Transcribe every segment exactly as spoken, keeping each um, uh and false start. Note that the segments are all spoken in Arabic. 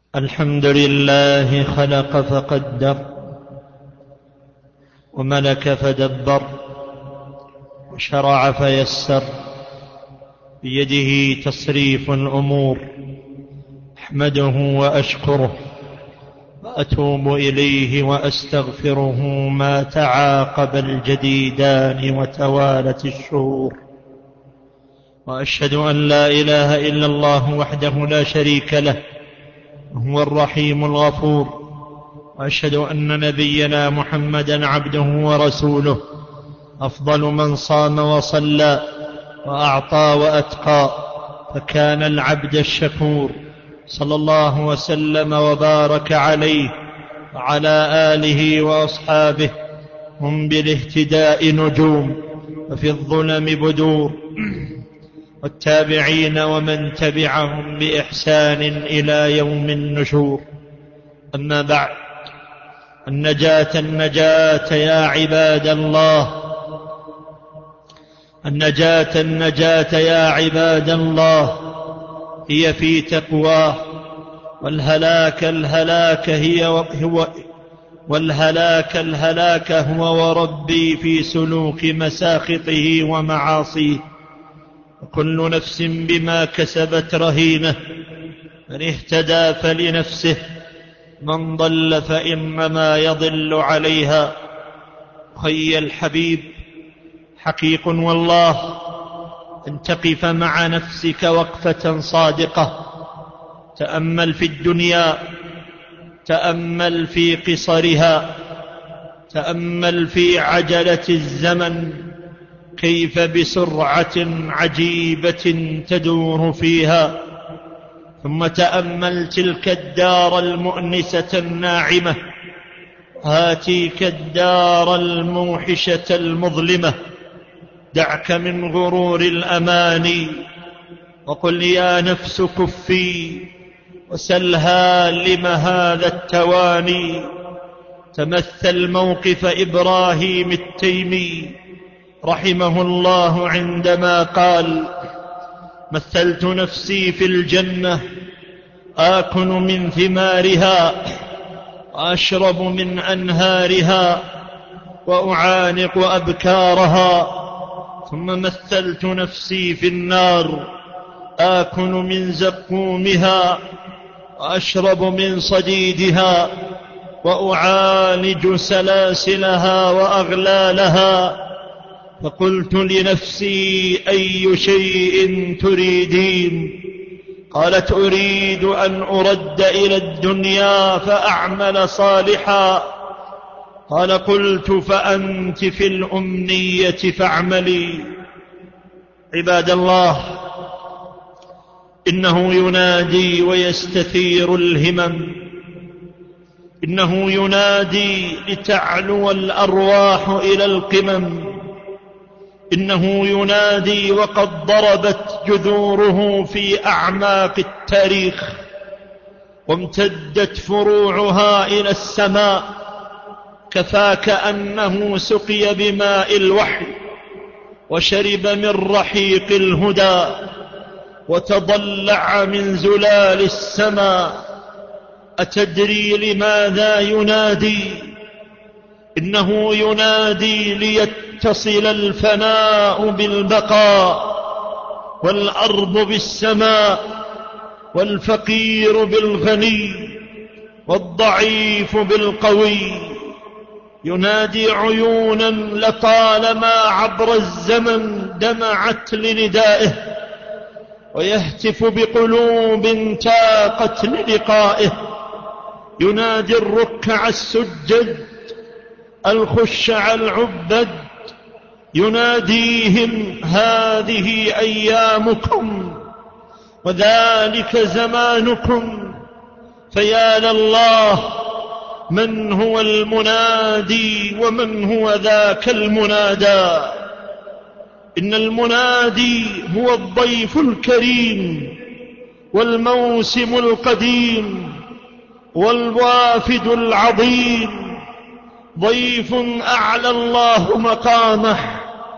الحمد لله خلق فقدر وملك فدبر وشرع فيسر بيده تصريف الأمور. أحمده وأشكره وأتوب إليه وأستغفره ما تعاقب الجديدان وتوالت الشهور. وأشهد أن لا إله إلا الله وحده لا شريك له هو الرحيم الغفور. وأشهد أن نبينا محمدا عبده ورسوله أفضل من صام وصلى وأعطى وأتقى، فكان العبد الشكور صلى الله وسلم وبارك عليه وعلى آله وأصحابه، هم بالاهتداء نجوم وفي الظلم بدور، والتابعين ومن تبعهم بإحسان إلى يوم النشور. أما بعد، النجاة النجاة يا عباد الله، النجاة النجاة يا عباد الله هي في تقواه، والهلاك الهلاك هي هو والهلاك الهلاك هو وربي في سلوك مساخطه ومعاصيه. وكل نفس بما كسبت رهينة، من اهتدى فلنفسه، من ضل فإنما يضل عليها. أخي الحبيب، حقيق والله أن تقف مع نفسك وقفة صادقة، تأمل في الدنيا، تأمل في قصرها، تأمل في عجلة الزمن كيف بسرعة عجيبة تدور فيها، ثم تأمل تلك الدار المؤنسة الناعمة، هاتيك الدار الموحشة المظلمة. دعك من غرور الأماني وقل يا نفس كفي، وسلها لم هذا التواني. تمثل موقف إبراهيم التيمي رحمه الله عندما قال: مثلت نفسي في الجنة آكل من ثمارها وأشرب من أنهارها وأعانق أبكارها، ثم مثلت نفسي في النار آكل من زقومها وأشرب من صديدها وأعالج سلاسلها وأغلالها. فقلت لنفسي: أي شيء تريدين؟ قالت: أريد أن أرد إلى الدنيا فأعمل صالحا. قال: قلت: فأنت في الأمنية فاعملي. عباد الله، إنه ينادي ويستثير الهمم، إنه ينادي لتعلو الأرواح إلى القمم، إنه ينادي وقد ضربت جذوره في أعماق التاريخ، وامتدت فروعها إلى السماء. كفاك أنه سقي بماء الوحي وشرب من رحيق الهدى وتضلع من زلال السماء. أتدري لماذا ينادي؟ إنه ينادي ليتصل الفناء بالبقاء، والأرض بالسماء، والفقير بالغني، والضعيف بالقوي. ينادي عيونا لطالما عبر الزمن دمعت لندائه، ويهتف بقلوب تاقت للقائه. ينادي الركع السجد، الخشع العبد، يناديهم: هذه أيامكم وذلك زمانكم. فيا لله، من هو المنادي ومن هو ذاك المنادى؟ إن المنادي هو الضيف الكريم والموسم القديم والوافد العظيم، ضيف أعلى الله مقامه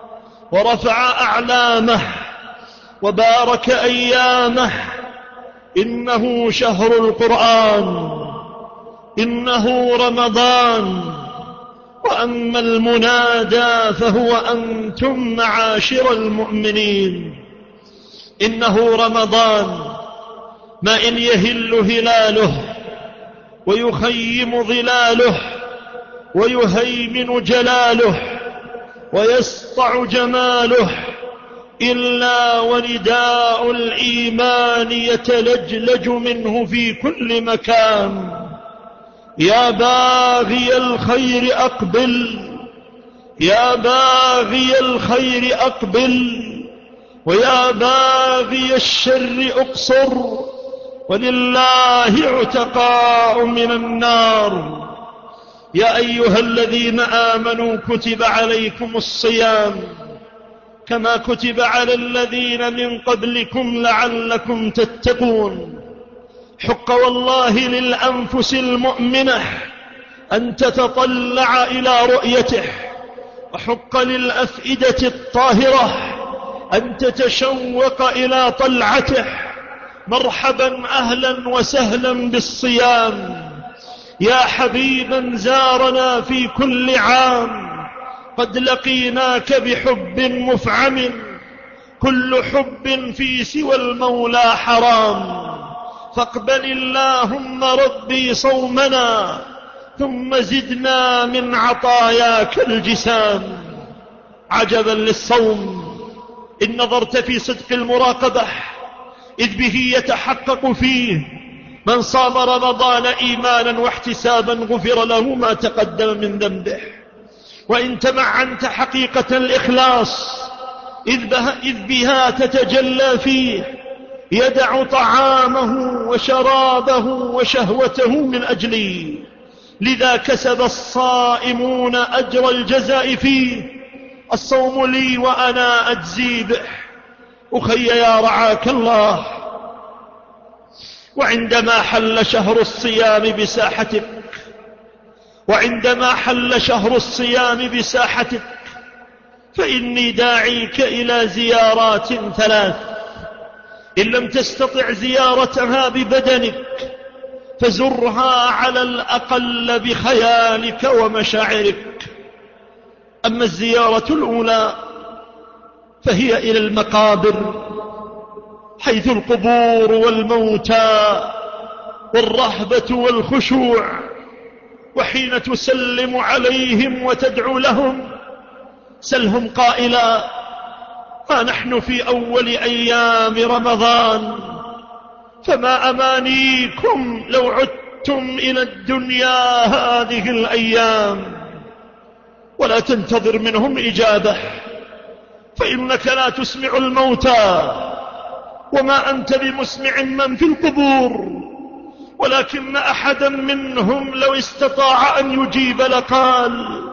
ورفع أعلامه وبارك أيامه إنه شهر القرآن، إنه رمضان. وأما المنادى فهو أنتم معاشر المؤمنين. إنه رمضان، ما إن يهل هلاله ويخيم ظلاله ويهيمن جلاله ويسطع جماله إلا ونداء الإيمان يتلجلج منه في كل مكان: يا باغي الخير أقبل، يا باغي الخير أقبل، ويا باغي الشر أقصر، ولله عتقاء من النار. يا أيها الذين آمنوا كتب عليكم الصيام كما كتب على الذين من قبلكم لعلكم تتقون. حق والله للأنفس المؤمنة أن تتطلع إلى رؤيته، وحق للأفئدة الطاهرة أن تتشوق إلى طلعته. مرحبا أهلا وسهلا بالصيام يا حبيبا زارنا في كل عام، قد لقيناك بحب مفعم، كل حب في سوى المولى حرام. فاقبل اللهم ربي صومنا، ثم زدنا من عطاياك الجسام. عجبا للصوم إن نظرت في صدق المراقبة، إذ به يتحقق فيه من صام رمضان إيمانا واحتسابا غفر له ما تقدم من ذنبه. وإن تمعنت حقيقة الإخلاص إذ بها تتجلى فيه، يدع طعامه وشرابه وشهوته من أجلي. لذا كسب الصائمون أجر الجزاء فيه. الصوم لي وأنا أجزي به. أخي يا رعاك الله، وعندما حل شهر الصيام بساحتك وعندما حل شهر الصيام بساحتك فإني داعيك إلى زيارات ثلاث. إن لم تستطع زيارتها ببدنك فزرها على الأقل بخيالك ومشاعرك. أما الزيارة الأولى فهي إلى المقابر، حيث القبور والموتى والرهبة والخشوع. وحين تسلم عليهم وتدعو لهم سلهم قائلا: ها نحن في أول أيام رمضان، فما أمانيكم لو عدتم إلى الدنيا هذه الأيام. ولا تنتظر منهم إجابة، فإنك لا تسمع الموتى، وما أنت بمسمع من في القبور. ولكن أحدا منهم لو استطاع أن يجيب لقال: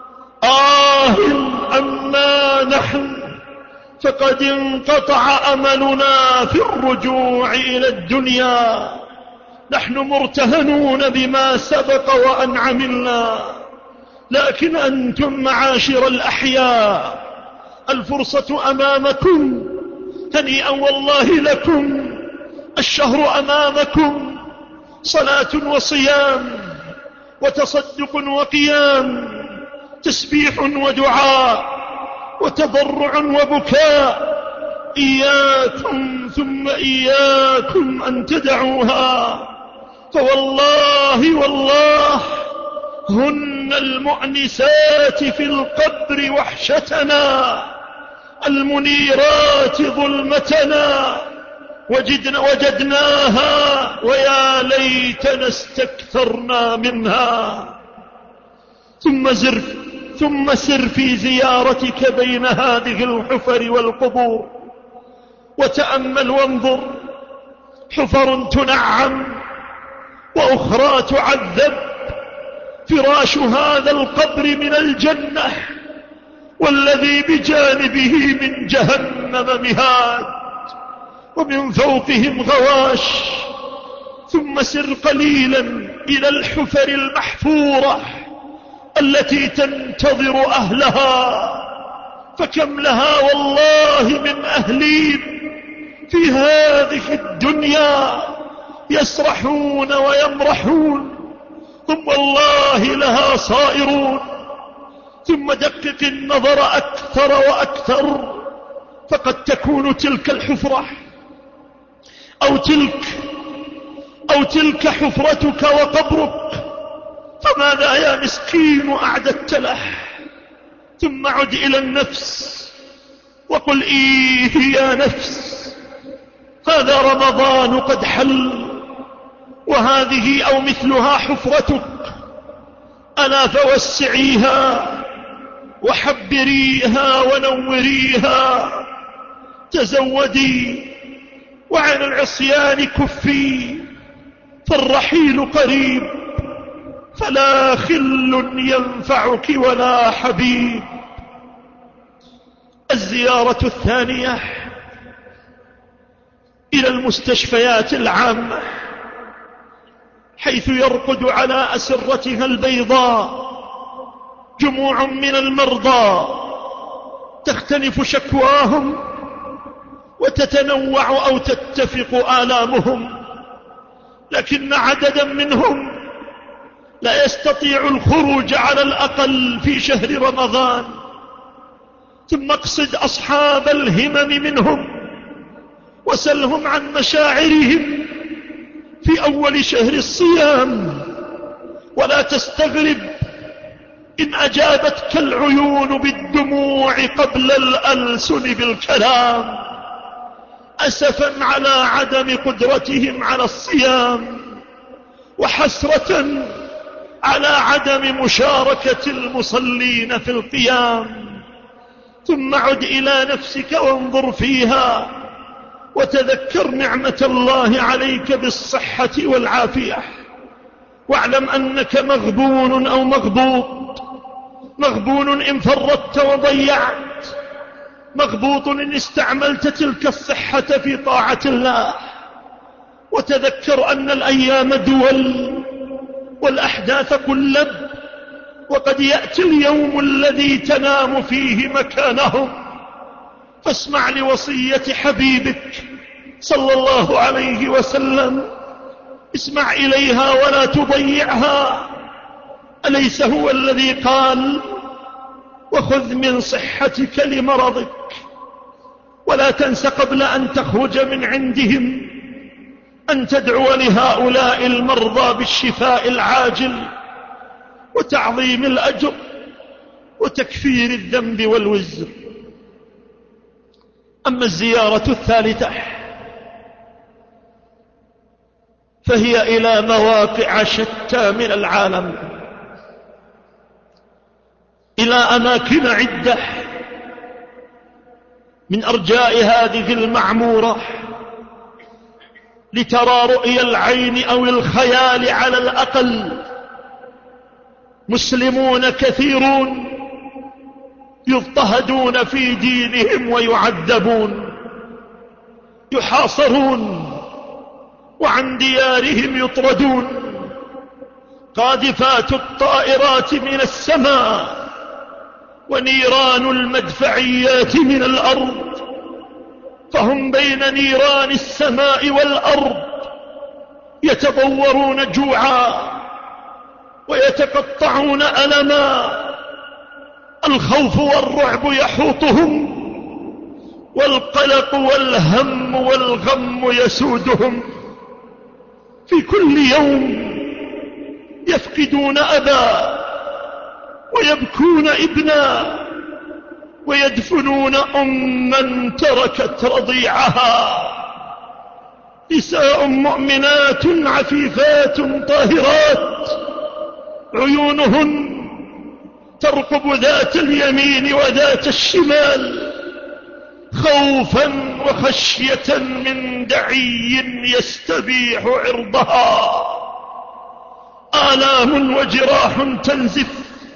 آه أما نحن فقد انقطع أملنا في الرجوع إلى الدنيا، نحن مرتهنون بما سبق وأن عملنا. لكن أنتم معاشر الأحياء الفرصة أمامكم، هنيئا والله لكم. الشهر أمامكم، صلاة وصيام وتصدق وقيام، تسبيح ودعاء وتضرع وبكاء. إياكم ثم إياكم أن تدعوها، فوالله والله هن المؤنسات في القبر وحشتنا، المنيرات ظلمتنا. وجدنا وجدناها ويا ليتنا استكثرنا منها. ثم زر ثم سر في زيارتك بين هذه الحفر والقبور، وتأمل وانظر. حفر تنعم وأخرى تعذب. فراش هذا القبر من الجنة، والذي بجانبه من جهنم مهاد، ومن فوقهم غواش. ثم سر قليلا إلى الحفر المحفورة التي تنتظر أهلها، فكم لها والله من أهلين في هذه الدنيا يسرحون ويمرحون، ثم والله لها صائرون. ثم دقق النظر أكثر وأكثر، فقد تكون تلك الحفرة أو تلك أو تلك حفرتك وقبرك، فماذا يا مسكين أعددت له؟ ثم عد إلى النفس وقل إيه يا نفس، هذا رمضان قد حل، وهذه أو مثلها حفرتك، ألا فوسعيها وحبريها ونوريها، تزودي وعن العصيان كفي، فالرحيل قريب، فلا خل ينفعك ولا حبيب. الزيارة الثانية إلى المستشفيات العامة، حيث يرقد على أسرتها البيضاء جموع من المرضى، تختلف شكواهم وتتنوع أو تتفق آلامهم، لكن عددا منهم لا يستطيع الخروج على الأقل في شهر رمضان. ثم اقصد أصحاب الهمم منهم وسلهم عن مشاعرهم في أول شهر الصيام، ولا تستغرب إن أجابتك العيون بالدموع قبل الألسن بالكلام، أسفا على عدم قدرتهم على الصيام، وحسرة على عدم مشاركة المصلين في القيام. ثم عد إلى نفسك وانظر فيها، وتذكر نعمة الله عليك بالصحة والعافية، واعلم أنك مغبون أو مغبوط، مغبون إن فرطت وضيعت، مغبوط إن استعملت تلك الصحة في طاعة الله. وتذكر أن الأيام دول والأحداث قلب، وقد يأتي اليوم الذي تنام فيه مكانهم. فاسمع لوصية حبيبك صلى الله عليه وسلم، اسمع إليها ولا تضيعها. أليس هو الذي قال: وخذ من صحتك لمرضك، ولا تنس قبل أن تخرج من عندهم أن تدعو لهؤلاء المرضى بالشفاء العاجل وتعظيم الأجر وتكفير الذنب والوزر. أما الزيارة الثالثة فهي إلى مواقع شتى من العالم، إلى أماكن عدة من أرجاء هذه المعمورة، لترى رؤيا العين أو الخيال على الأقل مسلمون كثيرون يضطهدون في دينهم ويعذبون، يحاصرون وعن ديارهم يطردون، قاذفات الطائرات من السماء ونيران المدفعيات من الأرض، فهم بين نيران السماء والأرض يتضورون جوعا ويتقطعون ألما. الخوف والرعب يحوطهم، والقلق والهم والغم يسودهم. في كل يوم يفقدون أبا ويبكون ابنا ويدفنون أما تركت رضيعها. نساء مؤمنات عفيفات طاهرات عيونهن ترقب ذات اليمين وذات الشمال، خوفا وخشية من دعي يستبيح عرضها. آلام وجراح تنزف،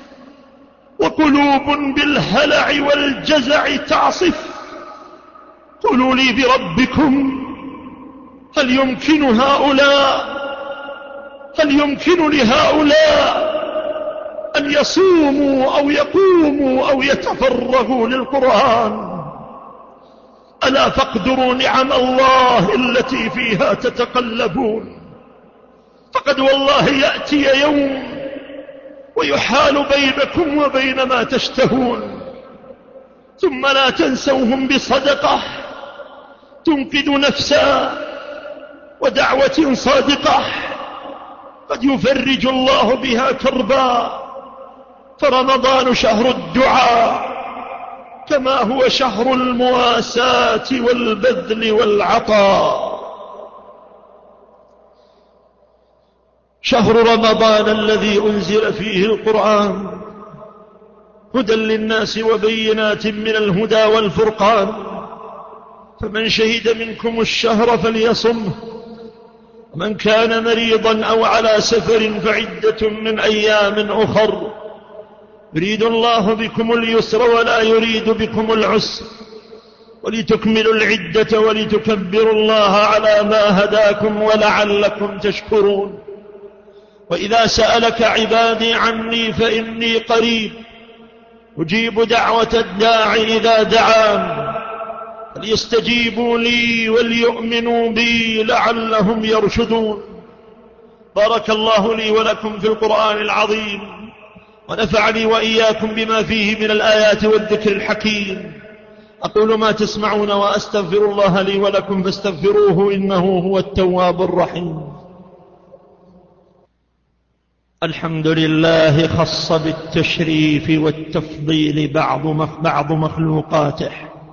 وقلوب بالهلع والجزع تعصف. قولوا لي بربكم، هل يمكن هؤلاء هل يمكن لهؤلاء أن يصوموا أو يقوموا أو يتفرغوا للقرآن؟ ألا فاقدروا نعم الله التي فيها تتقلبون. فقد والله يأتي يوم ويحال بينكم وبين ما تشتهون، ثم لا تنسوهم بصدقة تنقذ نفسا ودعوة صادقة قد يفرج الله بها كربا. فرمضان شهر الدعاء كما هو شهر المواساة والبذل والعطاء. شهر رمضان الذي أنزل فيه القرآن هدى للناس وبينات من الهدى والفرقان، فمن شهد منكم الشهر فليصمه، ومن كان مريضا أو على سفر فعدة من أيام أخر، يريد الله بكم اليسر ولا يريد بكم العسر، ولتكملوا العدة ولتكبروا الله على ما هداكم ولعلكم تشكرون. وإذا سألك عبادي عني فإني قريب أجيب دعوة الداع إذا دعان، فليستجيبوا لي وليؤمنوا بي لعلهم يرشدون. بارك الله لي ولكم في القرآن العظيم، ونفعني وإياكم بما فيه من الآيات والذكر الحكيم. أقول ما تسمعون وأستغفر الله لي ولكم فاستغفروه إنه هو التواب الرحيم. الحمد لله خص بالتشريف والتفضيل بعض مخلوقاته،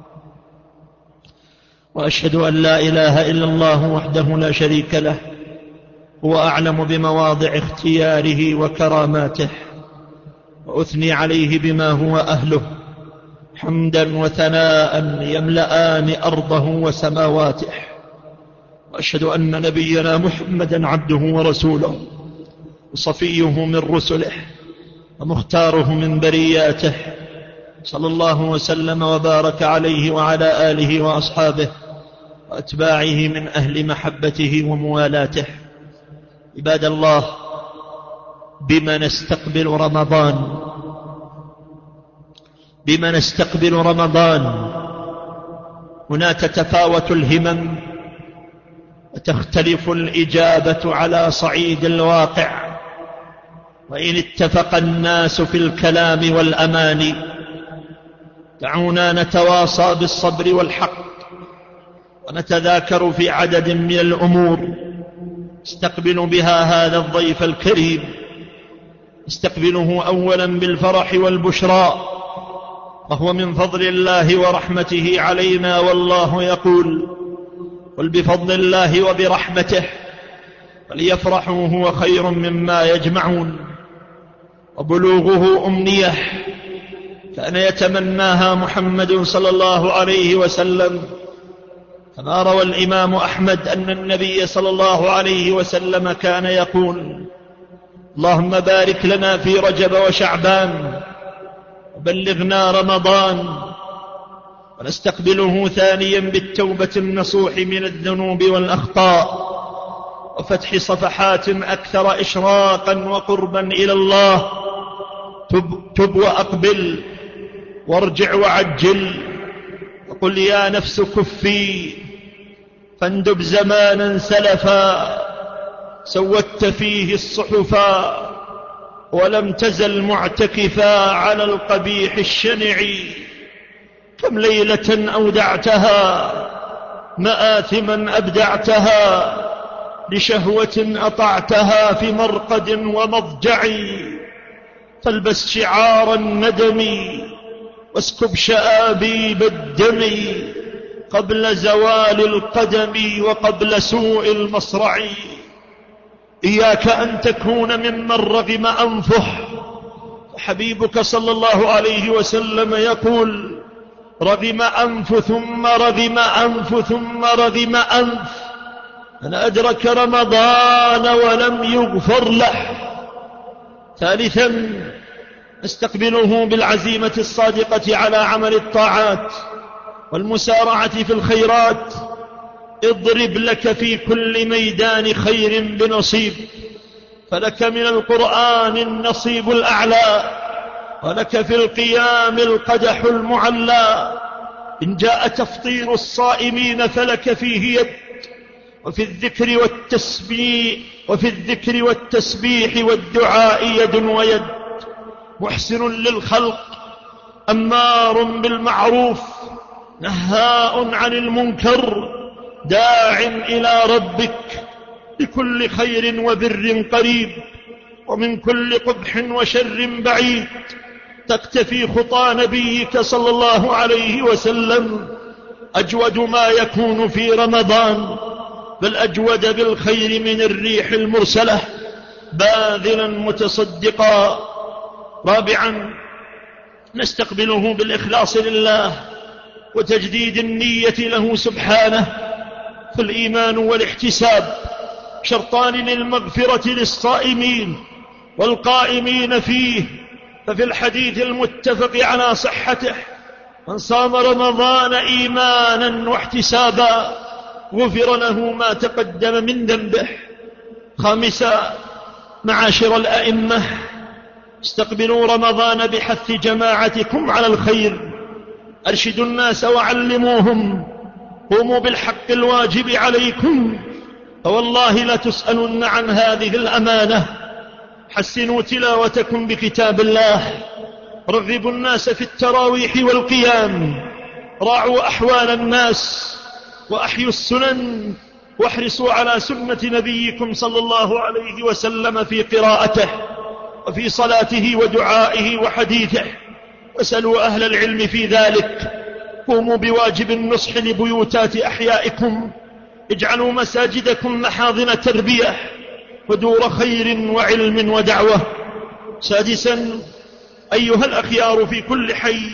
وأشهد أن لا إله إلا الله وحده لا شريك له، هو أعلم بمواضع اختياره وكراماته، وأثني عليه بما هو أهله حمدا وثناء يملآن أرضه وسماواته. وأشهد أن نبينا محمدا عبده ورسوله، وصفيه من رسله، ومختاره من برياته، صلى الله وسلم وبارك عليه وعلى آله وأصحابه وأتباعه من أهل محبته وموالاته. عباد الله، بما نستقبل رمضان بما نستقبل رمضان هنا تتفاوت الهمم وتختلف الإجابة على صعيد الواقع. وإن اتفق الناس في الكلام والأمان، دعونا نتواصى بالصبر والحق، ونتذاكر في عدد من الأمور استقبل بها هذا الضيف الكريم. استقبله أولا بالفرح والبشرى، وهو من فضل الله ورحمته علينا، والله يقول: قل بفضل الله وبرحمته فليفرحوا هو خير مما يجمعون. وبلوغه أمنية كان يتمناها محمد صلى الله عليه وسلم، كما روى الإمام أحمد أن النبي صلى الله عليه وسلم كان يقول: اللهم بارك لنا في رجب وشعبان وبلغنا رمضان. ونستقبله ثانيا بالتوبة النصوح من الذنوب والأخطاء، وفتح صفحات أكثر إشراقا وقربا إلى الله. تب, تب وأقبل وارجع وعجل، وقل يا نفس كفي، فاندب زمانا سلفا سودت فيه الصحفا، ولم تزل معتكفا على القبيح الشنع. كم ليلة أودعتها مآثما أبدعتها، لشهوة أطعتها في مرقد ومضجع. فالبس شعار الندم واسكب شآبيب الدم، قبل زوال القدم وقبل سوء المصرع. إياك أن تكون ممن رغم أنفه، فحبيبك صلى الله عليه وسلم يقول: رغم أنف ثم رغم أنف ثم رغم أنف، من أدرك رمضان ولم يغفر له. ثالثا، نستقبله بالعزيمة الصادقة على عمل الطاعات والمسارعة في الخيرات. اضرب لك في كل ميدان خير بنصيب، فلك من القرآن النصيب الأعلى، ولك في القيام القدح المعلى. إن جاء تفطير الصائمين فلك فيه يد، وفي الذكر والتسبيح وفي الذكر والتسبيح والدعاء يد ويد، محسن للخلق أمار بالمعروف نهاء عن المنكر، داع إلى ربك بكل خير وبر قريب، ومن كل قبح وشر بعيد. تقتفي خطى نبيك صلى الله عليه وسلم، أجود ما يكون في رمضان، بل أجود بالخير من الريح المرسلة، باذلا متصدقا. رابعا، نستقبله بالإخلاص لله وتجديد النية له سبحانه، فالإيمان والاحتساب شرطان للمغفرة للصائمين والقائمين فيه. ففي الحديث المتفق على صحته: من صام رمضان إيمانا واحتسابا غفر له ما تقدم من ذنبه. خامسا، معاشر الأئمة، استقبلوا رمضان بحث جماعتكم على الخير، أرشدوا الناس وعلموهم، قوموا بالحق الواجب عليكم، فوالله لا تسألن عن هذه الأمانة. حسنوا تلاوتكم بكتاب الله، رغبوا الناس في التراويح والقيام، راعوا أحوال الناس وأحيوا السنن، واحرصوا على سنة نبيكم صلى الله عليه وسلم في قراءته وفي صلاته ودعائه وحديثه، واسألوا أهل العلم في ذلك. قوموا بواجب النصح لبيوتات أحيائكم، اجعلوا مساجدكم محاضن تربية ودور خير وعلم ودعوة. سادسا، أيها الأخيار في كل حي،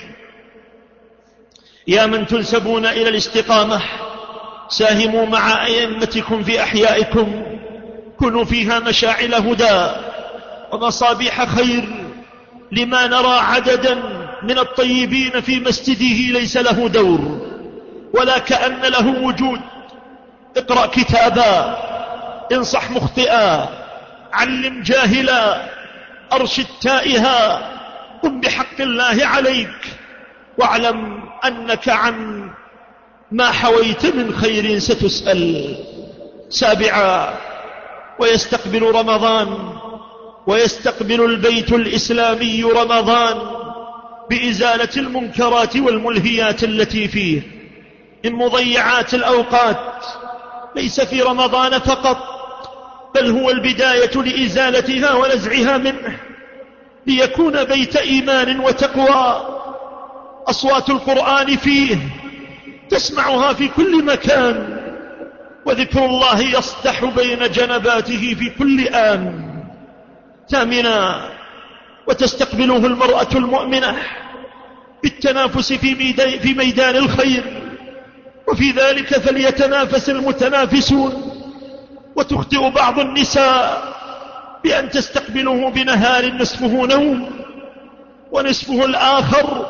يا من تنسبون إلى الاستقامة، ساهموا مع أئمتكم في أحيائكم، كونوا فيها مشاعل هدى ومصابيح خير. لما نرى عددا من الطيبين في مسجده ليس له دور ولا كأن له وجود. اقرأ كتابا، انصح مخطئا، علم جاهلا، أرشد تائها، قم بحق الله عليك، واعلم أنك عن ما حويت من خير ستسأل. سابعا، ويستقبل رمضان ويستقبل البيت الإسلامي رمضان بإزالة المنكرات والملهيات التي فيه من مضيعات الأوقات، ليس في رمضان فقط، بل هو البداية لإزالتها ونزعها منه، ليكون بيت إيمان وتقوى. أصوات القرآن فيه تسمعها في كل مكان، وذكر الله يصدح بين جنباته في كل آن. ثامنا، وتستقبله المرأة المؤمنة بالتنافس في ميدان الخير، وفي ذلك فليتنافس المتنافسون. وتخطئ بعض النساء بأن تستقبله بنهار نصفه نوم ونصفه الآخر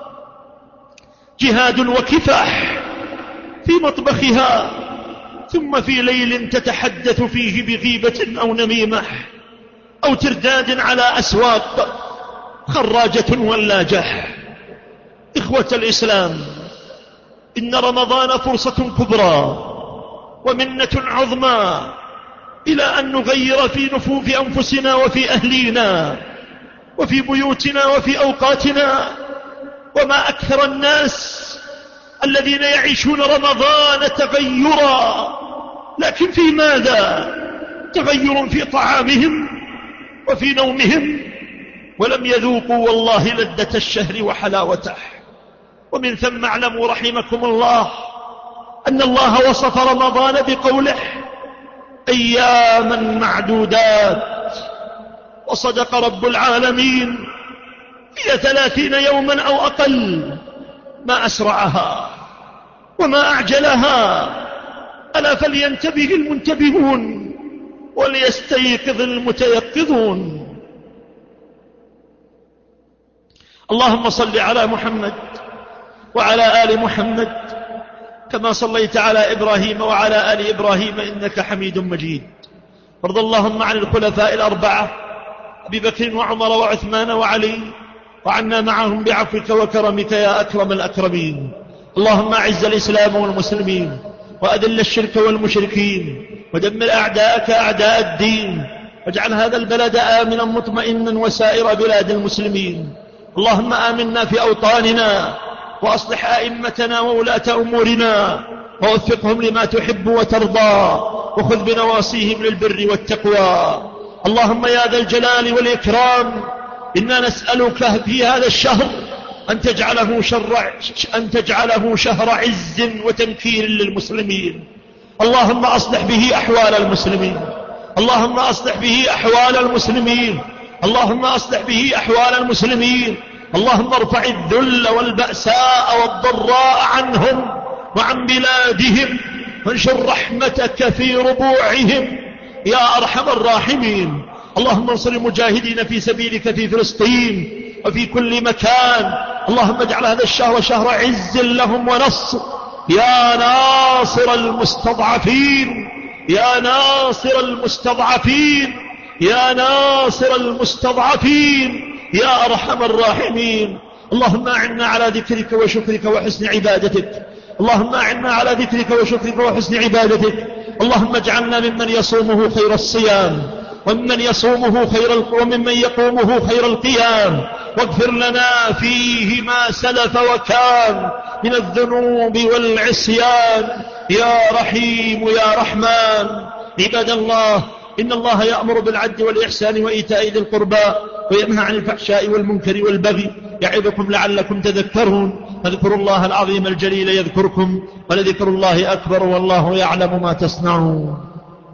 جهاد وكفاح في مطبخها، ثم في ليل تتحدث فيه بغيبة أو نميمة أو ترداد على أسواق خراجة ولاجة. إخوة الإسلام، إن رمضان فرصة كبرى ومنة عظمى إلى أن نغير في نفوف أنفسنا وفي أهلينا وفي بيوتنا وفي أوقاتنا. وما أكثر الناس الذين يعيشون رمضان تغيرا، لكن في ماذا؟ تغير في طعامهم وفي نومهم، ولم يذوقوا والله لذة الشهر وحلاوته. ومن ثم اعلموا رحمكم الله أن الله وصف رمضان بقوله: أياما معدودات. وصدق رب العالمين: هي ثلاثين يوما أو أقل، ما أسرعها وما أعجلها. ألا فلينتبه المنتبهون وليستيقظ المتيقظون. اللهم صل على محمد وعلى آل محمد كما صليت على إبراهيم وعلى آل إبراهيم إنك حميد مجيد. وارض اللهم عن الخلفاء الأربعة أبي بكر وعمر وعثمان وعلي، وعنا معهم بعفوك وكرمك يا أكرم الأكرمين. اللهم أعز الإسلام والمسلمين، وأذل الشرك والمشركين، ودمر أعداءك أعداء الدين، واجعل هذا البلد آمنا مطمئنا وسائر بلاد المسلمين. اللهم آمنا في أوطاننا، وأصلح أئمتنا وولاة أمورنا، ووفقهم لما تحب وترضى، وخذ بنواصيهم للبر والتقوى. اللهم يا ذا الجلال والإكرام، إنا نسألك في هذا الشهر أن تجعله, شر أن تجعله شهر عز وتمكين للمسلمين. اللهم أصلح به أحوال المسلمين، اللهم أصلح به أحوال المسلمين، اللهم أصلح به أحوال المسلمين. اللهم ارفع الذل والبأساء والضراء عنهم وعن بلادهم، وانشر رحمتك في ربوعهم يا أرحم الراحمين. اللهم انصر المجاهدين في سبيلك في فلسطين وفي كل مكان. اللهم اجعل هذا الشهر شهر عز لهم ونصر يا ناصر المستضعفين، يا ناصر المستضعفين، يا ناصر المستضعفين يا أرحم الراحمين. اللهم أعنا على ذكرك وشكرك وحسن عبادتك، اللهم أعنا على ذكرك وشكرك وحسن عبادتك. اللهم اجعلنا ممن يصومه خير الصيام، وممن يصومه خير وممن يقومه خير القيام، واغفر لنا فيه ما سلف وكان من الذنوب والعصيان يا رحيم يا رحمن. عباد الله، إن الله يأمر بالعدل والإحسان وإيتاء ذي القربى وينهى عن الفحشاء والمنكر والبغي، يعظكم لعلكم تذكرون. فاذكروا الله العظيم الجليل يذكركم، ولذكر الله أكبر، والله يعلم ما تصنعون.